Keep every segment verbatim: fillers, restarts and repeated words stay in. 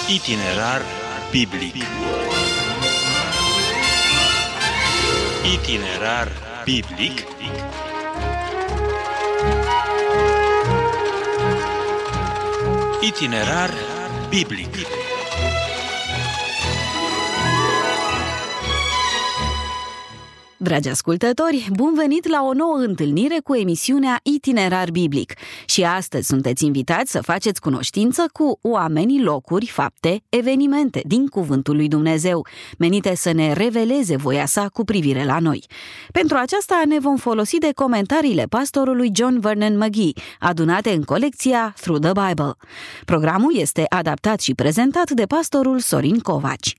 Itinerar biblic. Itinerar biblic. Itinerar biblic. Dragi ascultători, bun venit la o nouă întâlnire cu emisiunea Itinerar Biblic. Și astăzi sunteți invitați să faceți cunoștință cu oamenii, locuri, fapte, evenimente din Cuvântul lui Dumnezeu, menite să ne reveleze voia sa cu privire la noi. Pentru aceasta ne vom folosi de comentariile pastorului John Vernon McGee, adunate în colecția Through the Bible. Programul este adaptat și prezentat de pastorul Sorin Covaci.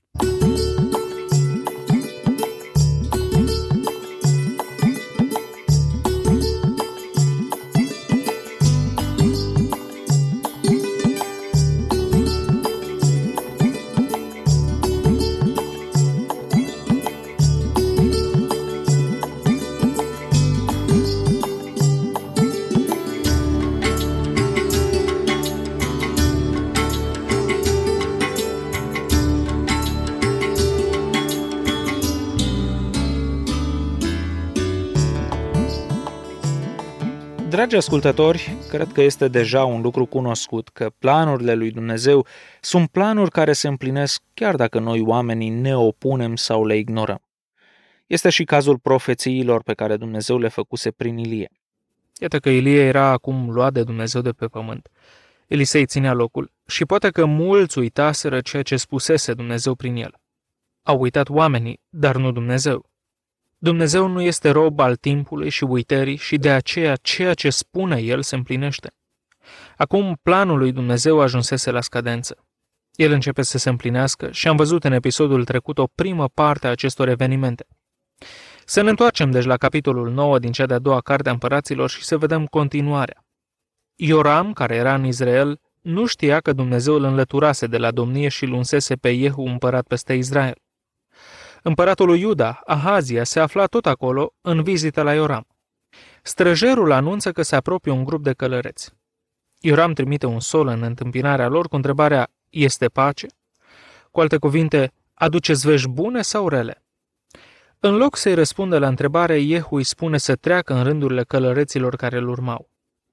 Dragi ascultători, cred că este deja un lucru cunoscut că planurile lui Dumnezeu sunt planuri care se împlinesc chiar dacă noi oamenii ne opunem sau le ignorăm. Este și cazul profețiilor pe care Dumnezeu le făcuse prin Ilie. Iată că Ilie era acum luat de Dumnezeu de pe pământ. Elisei ținea locul și poate că mulți uitaseră ceea ce spusese Dumnezeu prin el. Au uitat oamenii, dar nu Dumnezeu. Dumnezeu nu este rob al timpului și uitării și de aceea ceea ce spune El se împlinește. Acum planul lui Dumnezeu ajunsese la scadență. El începe să se împlinească și am văzut în episodul trecut o primă parte a acestor evenimente. Să ne întoarcem deci la capitolul nouă din cea de-a doua carte a împăraților și să vedem continuarea. Ioram, care era în Israel, nu știa că Dumnezeu îl înlăturase de la domnie și îl unsese pe Iehu împărat peste Israel. Împăratul lui Iuda, Ahazia, se afla tot acolo, în vizită la Ioram. Străjerul anunță că se apropie un grup de călăreți. Ioram trimite un sol în întâmpinarea lor cu întrebarea, este pace? Cu alte cuvinte, aduceți vești bune sau rele? În loc să-i răspundă la întrebare, Iehu îi spune să treacă în rândurile călăreților care îl urmau.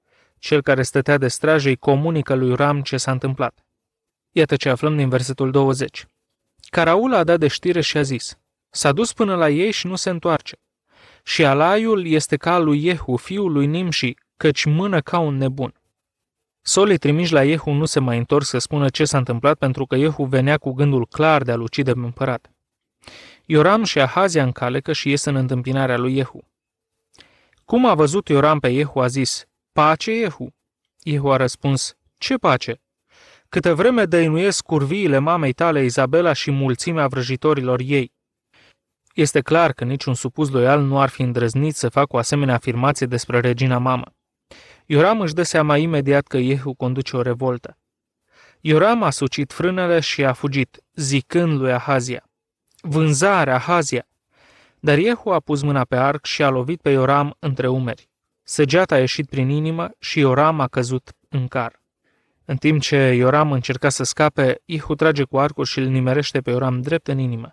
Cel care stătea de strajă îi comunică lui Ioram ce s-a întâmplat. Iată ce aflăm din versetul douăzeci. Caraul a dat de știre și a zis, s-a dus până la ei și nu se întoarce. Și alaiul este ca al lui Iehu, fiul lui Nimși, căci mână ca un nebun. Solii trimiși la Iehu nu se mai întorc să spună ce s-a întâmplat pentru că Iehu venea cu gândul clar de a-l ucide pe împărat. Ioram și Ahazia încalecă și ies în întâmpinarea lui Iehu. Cum a văzut Ioram pe Iehu, a zis, pace, Iehu? Iehu a răspuns, ce pace? Câtă vreme dăinuiesc curviile mamei tale Izabela și mulțimea vrăjitorilor ei. Este clar că niciun supus loial nu ar fi îndrăznit să facă o asemenea afirmație despre regina mamă. Ioram își dă seama imediat că Iehu conduce o revoltă. Ioram a sucit frânele și a fugit, zicând lui Ahazia, vânzare, Ahazia! Dar Iehu a pus mâna pe arc și a lovit pe Ioram între umeri. Săgeata a ieșit prin inimă și Ioram a căzut în car. În timp ce Ioram încerca să scape, Iehu trage cu arcul și îl nimerește pe Ioram drept în inimă.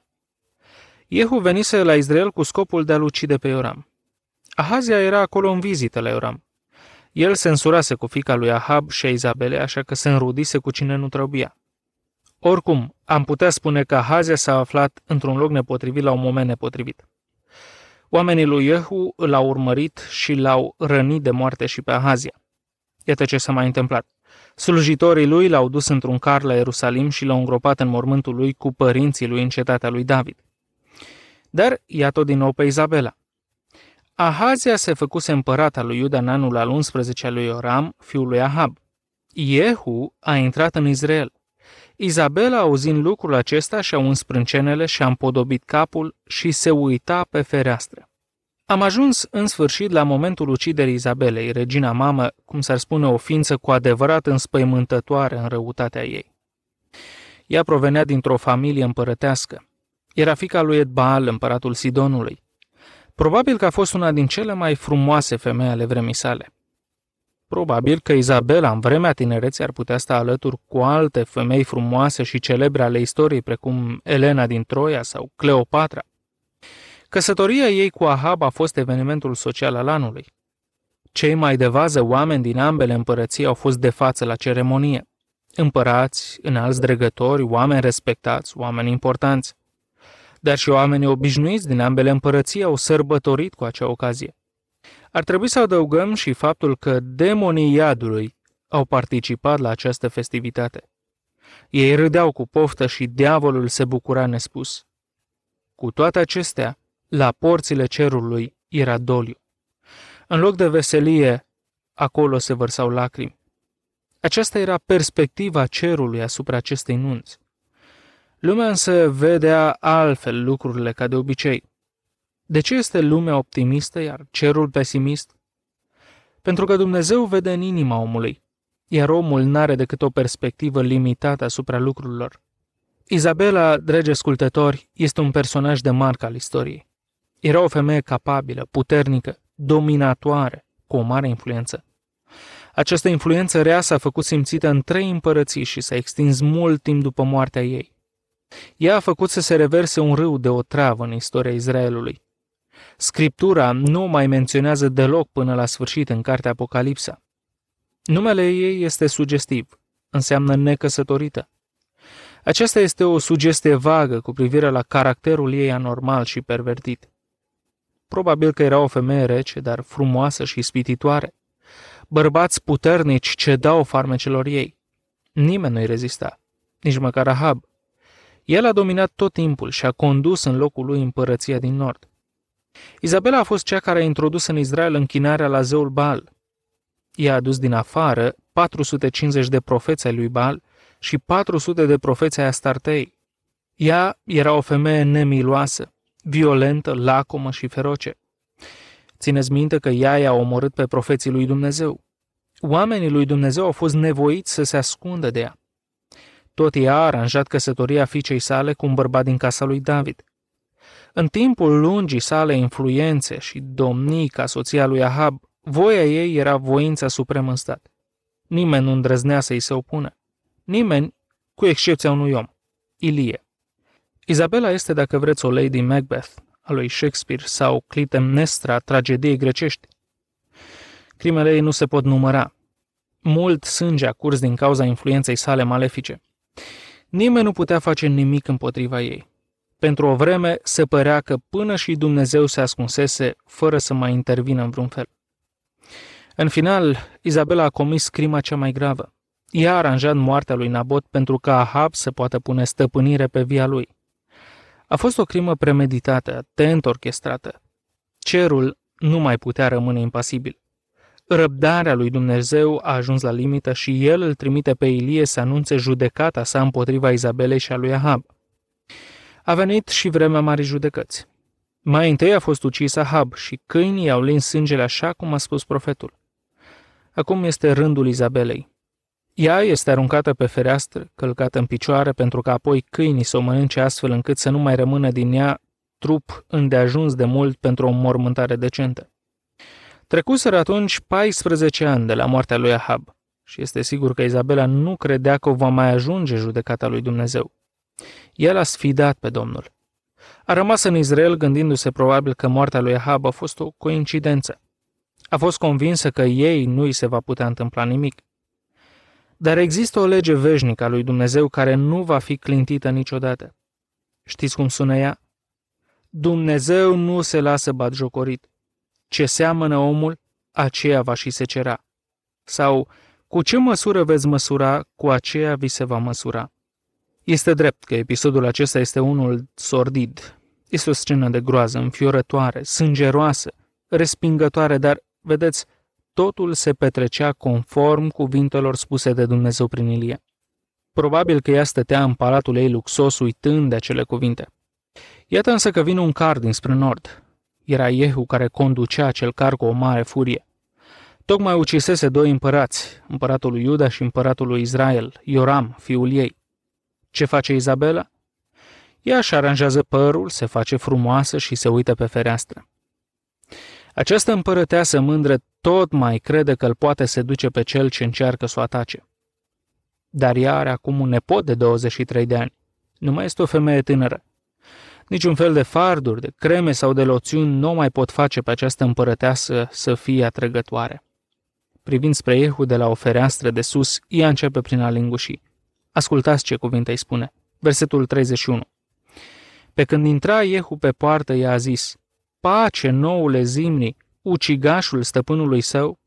Iehu venise la Israel cu scopul de a-l ucide pe Ioram. Ahazia era acolo în vizită la Ioram. El se însurase cu fiica lui Ahab și a Izabelei, așa că se înrudise cu cine nu trebuia. Oricum, am putea spune că Ahazia s-a aflat într-un loc nepotrivit la un moment nepotrivit. Oamenii lui Iehu l-au urmărit și l-au rănit de moarte și pe Ahazia. Iată ce s-a mai întâmplat. Slujitorii lui l-au dus într-un car la Ierusalim și l-au îngropat în mormântul lui cu părinții lui în cetatea lui David. Dar iată din nou pe Izabela. Ahazia se făcuse împărat al lui Iuda în anul al unsprezecelea lui Ioram, fiul lui Ahab. Iehu a intrat în Israel. Izabela, auzind lucrul acesta, și-a uns sprâncenele și-a împodobit capul și se uita pe fereastră. Am ajuns în sfârșit la momentul uciderii Izabelei, regina mamă, cum s-ar spune o ființă cu adevărat înspăimântătoare în răutatea ei. Ea provenea dintr-o familie împărătească. Era fiica lui Etbaal, împăratul Sidonului. Probabil că a fost una din cele mai frumoase femei ale vremii sale. Probabil că Izabela, în vremea tinereții, ar putea sta alături cu alte femei frumoase și celebre ale istoriei, precum Elena din Troia sau Cleopatra. Căsătoria ei cu Ahab a fost evenimentul social al anului. Cei mai de vază oameni din ambele împărății au fost de față la ceremonie. Împărați, înalți dregători, oameni respectați, oameni importanți. Dar și oamenii obișnuiți din ambele împărății au sărbătorit cu acea ocazie. Ar trebui să adăugăm și faptul că demonii iadului au participat la această festivitate. Ei râdeau cu poftă și diavolul se bucura nespus. Cu toate acestea, la porțile cerului era doliu. În loc de veselie, acolo se vărsau lacrimi. Aceasta era perspectiva cerului asupra acestei nunți. Lumea însă vedea altfel lucrurile ca de obicei. De ce este lumea optimistă, iar cerul pesimist? Pentru că Dumnezeu vede în inima omului, iar omul n-are decât o perspectivă limitată asupra lucrurilor. Izabela, dragi ascultători, este un personaj de marcă al istoriei. Era o femeie capabilă, puternică, dominatoare, cu o mare influență. Această influență rea s-a făcut simțită în trei împărății și s-a extins mult timp după moartea ei. Ea a făcut să se reverse un râu de otravă în istoria Israelului. Scriptura nu o mai menționează deloc până la sfârșit în cartea Apocalipsa. Numele ei este sugestiv, înseamnă necăsătorită. Aceasta este o sugestie vagă cu privire la caracterul ei anormal și pervertit. Probabil că era o femeie rece, dar frumoasă și ispititoare. Bărbați puternici cedau farmecelor ei. Nimeni nu-i rezista, nici măcar Ahab. El a dominat tot timpul și a condus în locul lui împărăția din nord. Izabela a fost cea care a introdus în Israel închinarea la zeul Baal. Ea a adus din afară patru sute cincizeci de profeți ai lui Baal și patru sute de profeți ai Astartei. Ea era o femeie nemiloasă, violentă, lacomă și feroce. Țineți minte că ea i-a omorât pe profeții lui Dumnezeu. Oamenii lui Dumnezeu au fost nevoiți să se ascundă de ea. Tot ea a aranjat căsătoria fiicei sale cu un bărbat din casa lui David. În timpul lungii sale influențe și domnii ca soția lui Ahab, voia ei era voința supremă în stat. Nimeni nu îndrăznea să-i se opună. Nimeni, cu excepția unui om, Ilie. Izabela este, dacă vreți, o Lady Macbeth a lui Shakespeare sau Clitemnestra, tragediei grecești. Crimele ei nu se pot număra. Mult sânge a curs din cauza influenței sale malefice. Nimeni nu putea face nimic împotriva ei. Pentru o vreme se părea că până și Dumnezeu se ascunsese fără să mai intervină în vreun fel. În final, Izabela a comis crima cea mai gravă. Ea a aranjat moartea lui Nabot pentru ca Ahab să poată pune stăpânire pe via lui. A fost o crimă premeditată, atent orchestrată. Cerul nu mai putea rămâne impasibil. Răbdarea lui Dumnezeu a ajuns la limită și el îl trimite pe Ilie să anunțe judecata sa împotriva Izabelei și a lui Ahab. A venit și vremea marii judecăți. Mai întâi a fost ucis Ahab și câinii au lins sângele așa cum a spus profetul. Acum este rândul Izabelei. Ea este aruncată pe fereastră, călcată în picioare, pentru că apoi câinii să o mănânce astfel încât să nu mai rămână din ea trup îndeajuns de mult pentru o mormântare decentă. Trecuseră atunci paisprezece ani de la moartea lui Ahab și este sigur că Izabela nu credea că o va mai ajunge judecata lui Dumnezeu. El a sfidat pe Domnul. A rămas în Israel gândindu-se probabil că moartea lui Ahab a fost o coincidență. A fost convinsă că ei nu îi se va putea întâmpla nimic. Dar există o lege veșnică a lui Dumnezeu care nu va fi clintită niciodată. Știți cum sună ea? Dumnezeu nu se lasă batjocorit. Ce seamănă omul, aceea va și secera. Sau, cu ce măsură veți măsura, cu aceea vi se va măsura. Este drept că episodul acesta este unul sordid. Este o scenă de groază, înfiorătoare, sângeroasă, respingătoare, dar, vedeți, totul se petrecea conform cuvintelor spuse de Dumnezeu prin Ilie. Probabil că ea stătea în palatul ei luxos uitând de acele cuvinte. Iată însă că vine un car dinspre nord. Era Iehu care conducea acel car cu o mare furie. Tocmai ucisese doi împărați, împăratul lui Iuda și împăratul lui Israel, Ioram, fiul ei. Ce face Izabela? Ea își aranjează părul, se face frumoasă și se uită pe fereastră. Această împărăteasă mândră tot mai crede că îl poate seduce pe cel ce încearcă să o atace. Dar ea are acum un nepot de douăzeci și trei de ani. Nu mai este o femeie tânără. Niciun fel de farduri, de creme sau de loțiuni nu mai pot face pe această împărăteasă să fie atrăgătoare. Privind spre Iehu de la o fereastră de sus, ea începe prin a linguși. Ascultați ce cuvinte îi spune. Versetul treizeci și unu. Pe când intra Iehu pe poartă, ea a zis: Pace, noule Zimri, ucigașul stăpânului său?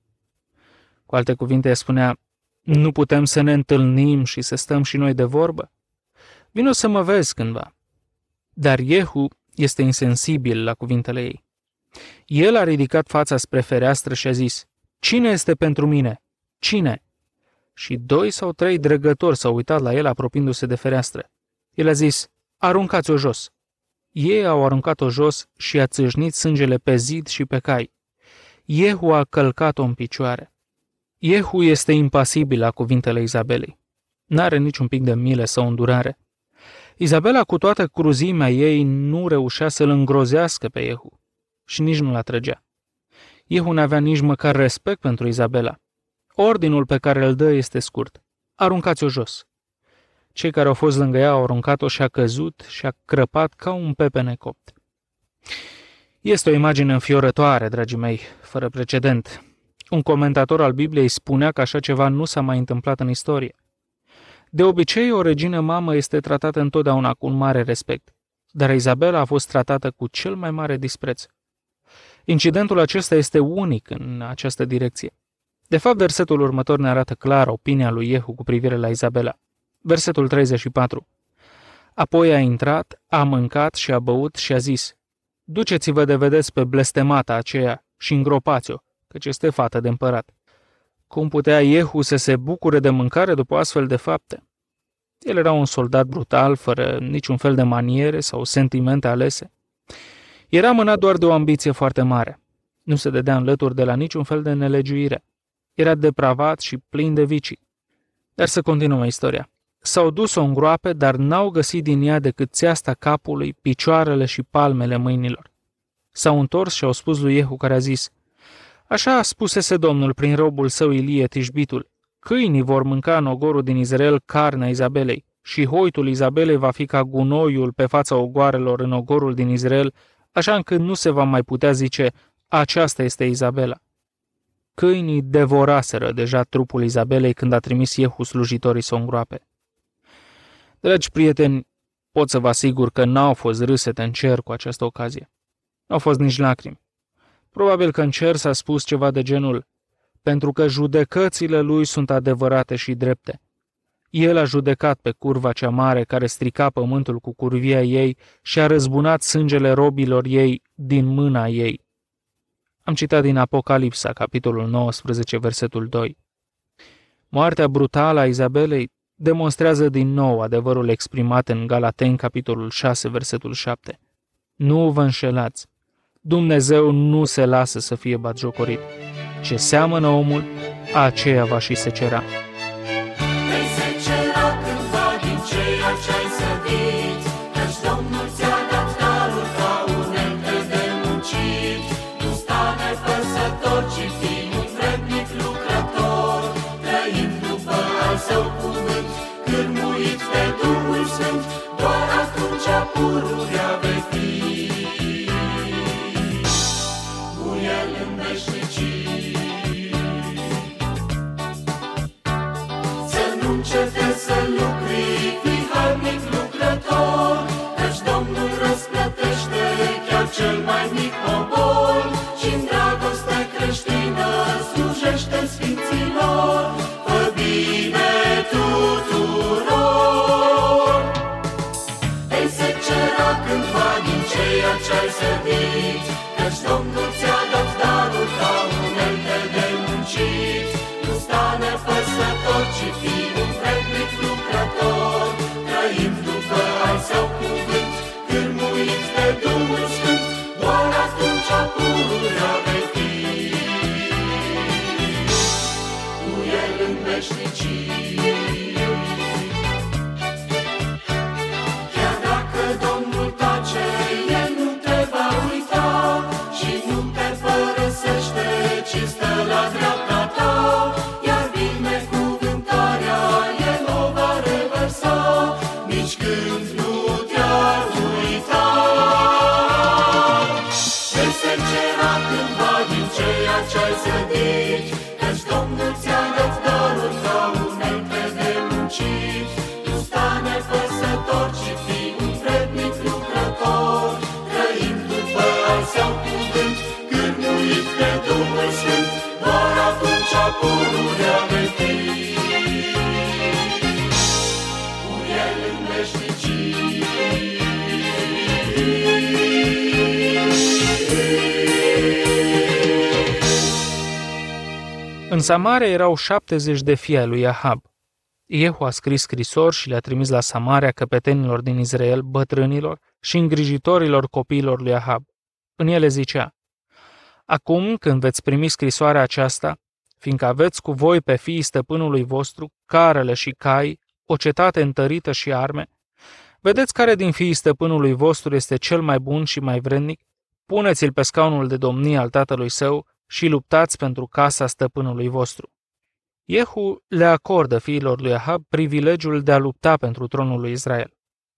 Cu alte cuvinte, ea spunea: Nu putem să ne întâlnim și să stăm și noi de vorbă? Vino să mă vezi cândva. Dar Iehu este insensibil la cuvintele ei. El a ridicat fața spre fereastră și a zis: Cine este pentru mine? Cine? Și doi sau trei dregători s-au uitat la el apropiindu-se de fereastră. El a zis: Aruncați-o jos. Ei au aruncat-o jos și a țâșnit sângele pe zid și pe cai. Iehu a călcat-o în picioare. Iehu este impasibil la cuvintele Izabelei. N-are niciun pic de milă sau îndurare. Izabela, cu toată cruzimea ei, nu reușea să-l îngrozească pe Iehu și nici nu-l atrăgea. Iehu n-avea nici măcar respect pentru Izabela. Ordinul pe care îl dă este scurt: aruncați-o jos. Cei care au fost lângă ea au aruncat-o și a căzut și a crăpat ca un pepene copt. Este o imagine înfiorătoare, dragii mei, fără precedent. Un comentator al Bibliei spunea că așa ceva nu s-a mai întâmplat în istorie. De obicei, o regină mamă este tratată întotdeauna cu un mare respect, dar Izabela a fost tratată cu cel mai mare dispreț. Incidentul acesta este unic în această direcție. De fapt, versetul următor ne arată clar opinia lui Iehu cu privire la Izabela. Versetul treizeci și patru. Apoi a intrat, a mâncat și a băut și a zis: Duceți-vă de vedeți pe blestemata aceea și îngropați-o, căci este fată de împărat. Cum putea Iehu să se bucure de mâncare după astfel de fapte? El era un soldat brutal, fără niciun fel de maniere sau sentimente alese. Era mânat doar de o ambiție foarte mare. Nu se dădea înlături de la niciun fel de nelegiuire. Era depravat și plin de vicii. Dar să continuăm istoria. S-au dus-o în groape, dar n-au găsit din ea decât țeasta capului, picioarele și palmele mâinilor. S-au întors și au spus lui Iehu, care a zis: Așa spusese Domnul prin robul său Ilie Tishbitul: Câinii vor mânca în ogorul din Israel carnea Izabelei și hoitul Izabelei va fi ca gunoiul pe fața ogoarelor în ogorul din Israel, așa încât nu se va mai putea zice: Aceasta este Izabela. Câinii devoraseră deja trupul Izabelei când a trimis Iehu slujitorii să o îngroape. Dragi prieteni, pot să vă asigur că n-au fost râsete în cer cu această ocazie. N-au fost nici lacrimi. Probabil că în cer s-a spus ceva de genul: pentru că judecățile lui sunt adevărate și drepte. El a judecat pe curva cea mare care strica pământul cu curvia ei și a răzbunat sângele robilor ei din mâna ei. Am citat din Apocalipsa, capitolul nouăsprezece, versetul doi. Moartea brutală a Izabelei demonstrează din nou adevărul exprimat în Galateni, capitolul șase, versetul șapte. Nu vă înșelați. Dumnezeu nu se lasă să fie batjocorit. Ce seamănă omul, aceea va și secera. Vei secera cândva din ceea ce-ai sădit, căci Domnul ți-a dat darul ca unelte de muncit. Nu sta nepăsător, ci fii un vrednic lucrător, trăind după al său cuvânt, cârmuit de Duhul Sfânt, doar atunci pururea vei fi. Cu el în veșnicii. Să nu încetezi să lucri, fii harnic lucrător, căci Domnul răsplătește chiar cel mai mic obol și-n dragoste creștină slujește sfinților. Fă bine tuturor. Vei secera cândva din ceea ce-ai sădit, căci Domnul ți-a dat darul ca unelte de muncit. Nu sta nepăsător, ci fii un vrednic lucrător, trăind după al său cuvânt, cârmuit de Duhul Sfânt, doar atunci pururea vei fi. Cu el în veșnicii. Chiar dacă Domnul tace, el nu te va uita și nu te părăsi. cera cândva din ceea ce-ai sădit, căci Domnul ți-a dat daruri ca unelte de muncit. Tu sta nepăsător și fii un vrednic lucrător, trăind după al său cuvânt, cârmuit de Duhul Sfânt, doar atunci pururea vei fi. Cu el în veșnicii. În Samaria erau șaptezeci de fii ai lui Ahab. Iehu a scris scrisori și le-a trimis la Samaria căpetenilor din Israel, bătrânilor și îngrijitorilor copiilor lui Ahab. În ele zicea: acum, când veți primi scrisoarea aceasta, fiindcă aveți cu voi pe fiii stăpânului vostru, carele și cai, o cetate întărită și arme, vedeți care din fiii stăpânului vostru este cel mai bun și mai vrednic, puneți-l pe scaunul de domnie al tatălui său și luptați pentru casa stăpânului vostru. Iehu le acordă fiilor lui Ahab privilegiul de a lupta pentru tronul lui Israel.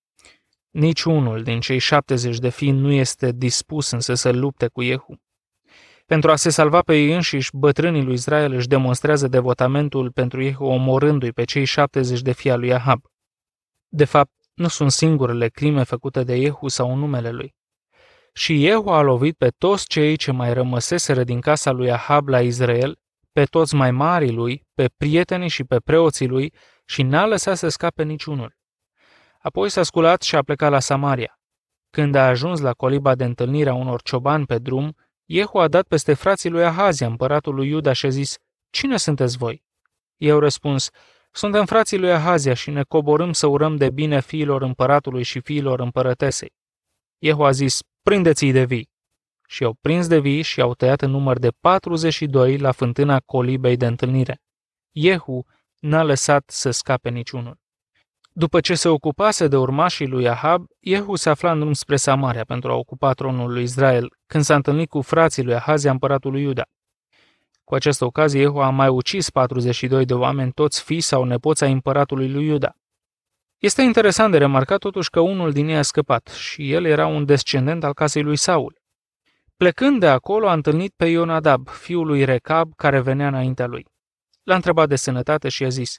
Niciunul din cei șaptezeci de fii nu este dispus însă să lupte cu Iehu. Pentru a se salva pe ei înșiși, bătrânii lui Israel își demonstrează devotamentul pentru Iehu omorându-i pe cei șaptezeci de fii al lui Ahab. De fapt, nu sunt singurele crime făcute de Iehu sau în numele lui. Și Iehu a lovit pe toți cei ce mai rămăseseră din casa lui Ahab la Israel, pe toți mai marii lui, pe prietenii și pe preoții lui, și n-a lăsat să scape niciunul. Apoi s-a sculat și a plecat la Samaria. Când a ajuns la coliba de întâlnire a unor ciobani pe drum, Iehu a dat peste frații lui Ahazia, împăratul lui Iuda, și a zis: cine sunteți voi? Ei au răspuns: suntem frații lui Ahazia și ne coborâm să urăm de bine fiilor împăratului și fiilor împărătesei. Iehu a zis: prindeți-i de vii. Și i-au prins de vii și i-au tăiat în număr de patruzeci și doi la fântâna colibei de întâlnire. Iehu n-a lăsat să scape niciunul. După ce se ocupase de urmașii lui Ahab, Iehu se afla în drum spre Samaria pentru a ocupa tronul lui Israel, când s-a întâlnit cu frații lui Ahazia, împăratul lui Iuda. Cu această ocazie, Iehu a mai ucis patruzeci și doi de oameni, toți fii sau nepoți ai împăratului lui Iuda. Este interesant de remarcat totuși că unul din ei a scăpat și el era un descendent al casei lui Saul. Plecând de acolo, a întâlnit pe Ionadab, fiul lui Recab, care venea înaintea lui. L-a întrebat de sănătate și a zis: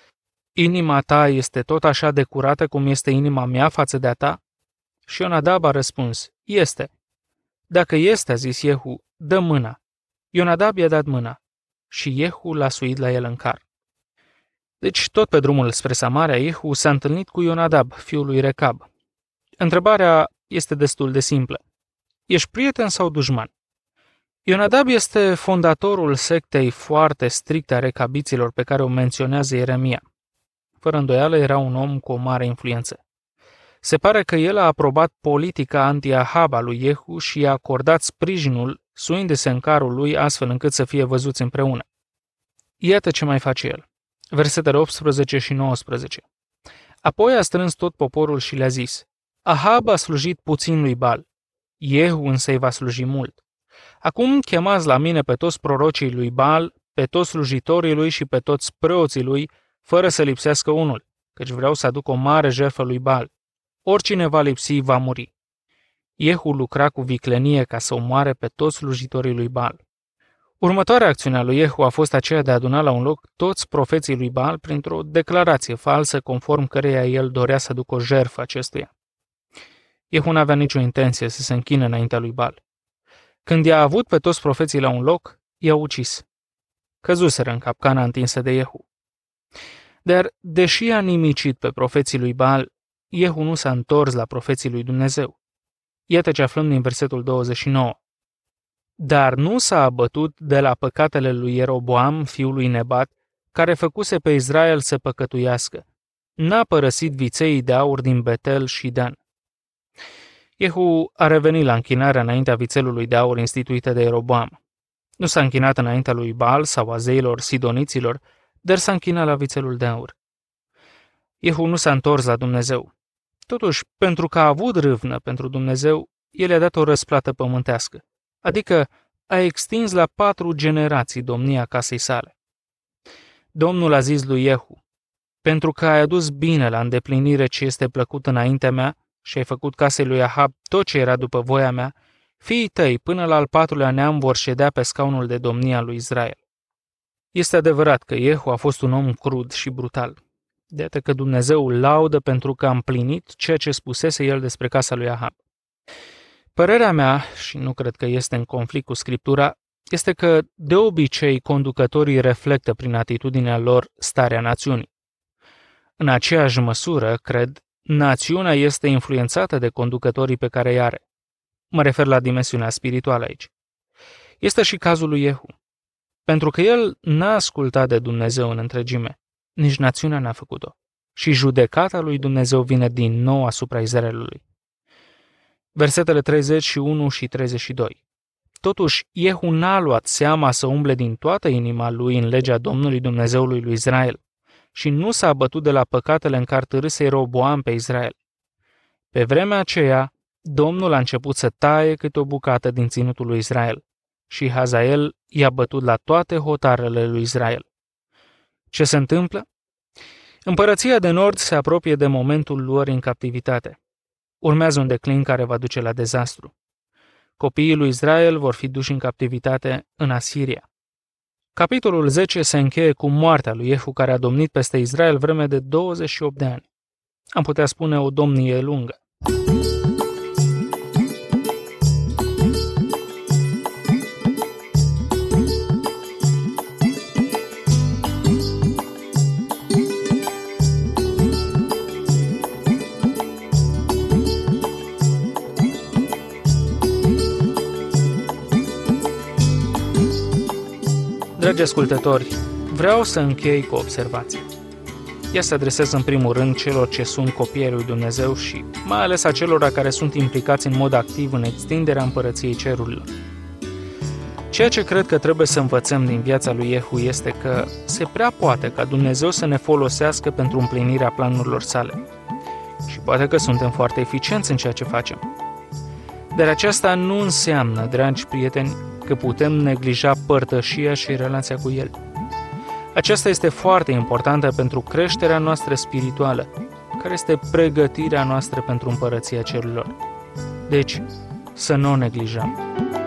inima ta este tot așa de curată cum este inima mea față de a ta? Și Ionadab a răspuns: este. Dacă este, a zis Iehu, dă mâna. Ionadab i-a dat mâna și Iehu l-a suit la el în car. Deci, tot pe drumul spre Samaria, Iehu s-a întâlnit cu Ionadab, fiul lui Recab. Întrebarea este destul de simplă: ești prieten sau dușman? Ionadab este fondatorul sectei foarte stricte a recabiților pe care o menționează Ieremia. Fără îndoială era un om cu o mare influență. Se pare că el a aprobat politica anti-Ahab a lui Iehu și i-a acordat sprijinul, suindu-se în carul lui astfel încât să fie văzuți împreună. Iată ce mai face el. Versetele optsprezece și nouăsprezece. Apoi a strâns tot poporul și le-a zis: Ahab a slujit puțin lui Baal, Iehu însă îi va sluji mult. Acum chemați la mine pe toți prorocii lui Baal, pe toți slujitorii lui și pe toți preoții lui, fără să lipsească unul, căci vreau să aduc o mare jertfă lui Baal. Oricine va lipsi, va muri. Iehu lucra cu viclenie ca să omoare pe toți slujitorii lui Baal. Următoarea acțiune a lui Iehu a fost aceea de a aduna la un loc toți profeții lui Baal printr-o declarație falsă conform căreia el dorea să aducă o jertfă acestuia. Iehu n-avea nicio intenție să se închine înaintea lui Baal. Când i-a avut pe toți profeții la un loc, i-a ucis. Căzuseră în capcana întinsă de Iehu. Dar, deși a nimicit pe profeții lui Baal, Iehu nu s-a întors la profeții lui Dumnezeu. Iată ce aflăm din versetul douăzeci și nouă. Dar nu s-a abătut de la păcatele lui Ieroboam, fiul lui Nebat, care făcuse pe Israel să păcătuiască. N-a părăsit vițeii de aur din Betel și Dan. Iehu a revenit la închinarea înaintea vițelului de aur instituită de Ieroboam. Nu s-a închinat înaintea lui Baal sau a zeilor sidoniților, dar s-a închinat la vițelul de aur. Iehu nu s-a întors la Dumnezeu. Totuși, pentru că a avut râvnă pentru Dumnezeu, el i-a dat o răsplată pământească, adică a extins la patru generații domnia casei sale. Domnul a zis lui Iehu: pentru că ai adus bine la îndeplinire ce este plăcut înaintea mea și ai făcut casei lui Ahab tot ce era după voia mea Fiii tăi, până la al patrulea neam, vor ședea pe scaunul de domnie al lui Israel. Este adevărat că Iehu a fost un om crud și brutal. De atât că Dumnezeu îl laudă pentru că a împlinit ceea ce spusese el despre casa lui Ahab. Părerea mea, și nu cred că este în conflict cu Scriptura, este că de obicei conducătorii reflectă prin atitudinea lor starea națiunii. În aceeași măsură, cred, națiunea este influențată de conducătorii pe care îi are. Mă refer la dimensiunea spirituală aici. Este și cazul lui Iehu. Pentru că el n-a ascultat de Dumnezeu în întregime, nici națiunea n-a făcut-o. Și judecata lui Dumnezeu vine din nou asupra Israelului. Versetele treizeci și unu și treizeci și doi. Totuși, Iehu n-a luat seama să umble din toată inima lui în legea Domnului Dumnezeului lui Israel și nu s-a abătut de la păcatele în care târâse Roboam pe Israel. Pe vremea aceea, Domnul a început să taie câte o bucată din ținutul lui Israel și Hazael i-a bătut la toate hotarele lui Israel. Ce se întâmplă? Împărăția de nord se apropie de momentul luării în captivitate. Urmează un declin care va duce la dezastru. Copiii lui Israel vor fi duși în captivitate în Asiria. Capitolul zece se încheie cu moartea lui Iehu, care a domnit peste Israel vreme de douăzeci și opt de ani. Am putea spune o domnie lungă. Dragi ascultători, vreau să închei cu o observație. Ea se adresează în primul rând celor ce sunt copii ai lui Dumnezeu și mai ales acelora care sunt implicați în mod activ în extinderea împărăției cerurilor. Ceea ce cred că trebuie să învățăm din viața lui Iehu este că se prea poate ca Dumnezeu să ne folosească pentru împlinirea planurilor sale. Și poate că suntem foarte eficienți în ceea ce facem. Dar aceasta nu înseamnă, dragi prieteni, că putem neglija părtășia și relația cu El. Aceasta este foarte importantă pentru creșterea noastră spirituală, care este pregătirea noastră pentru împărăția cerurilor. Deci, să nu o neglijăm.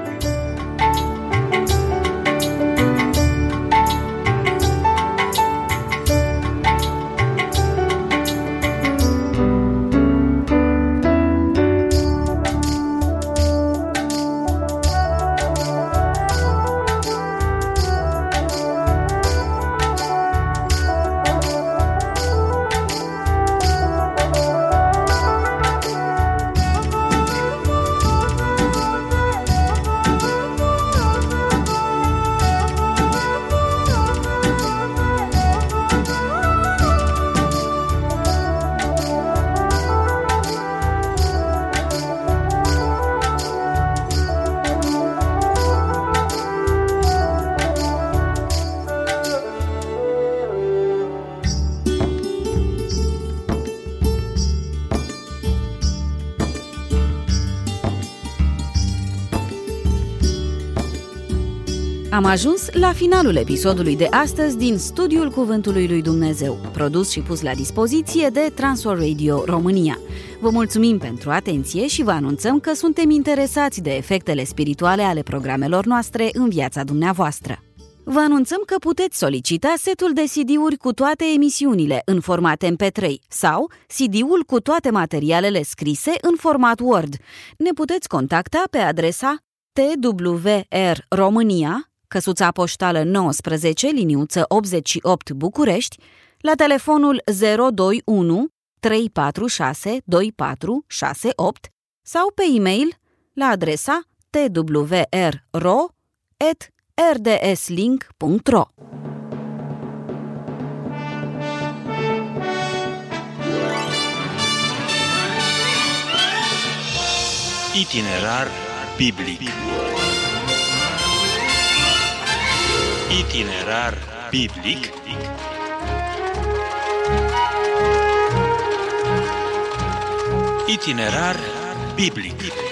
Am ajuns la finalul episodului de astăzi din Studiul Cuvântului lui Dumnezeu, produs și pus la dispoziție de Transworld Radio România. Vă mulțumim pentru atenție și vă anunțăm că suntem interesați de efectele spirituale ale programelor noastre în viața dumneavoastră. Vă anunțăm că puteți solicita setul de C D-uri cu toate emisiunile în format M P trei sau C D-ul cu toate materialele scrise în format Word. Ne puteți contacta pe adresa T W R România, căsuța poștală nouăsprezece, liniuță optzeci și opt București, la telefonul zero doi unu trei patru șase doi patru șase opt sau pe e-mail la adresa t w r ro at r d s link punct r o. Itinerar biblic. Itinerar biblic. Itinerar biblic.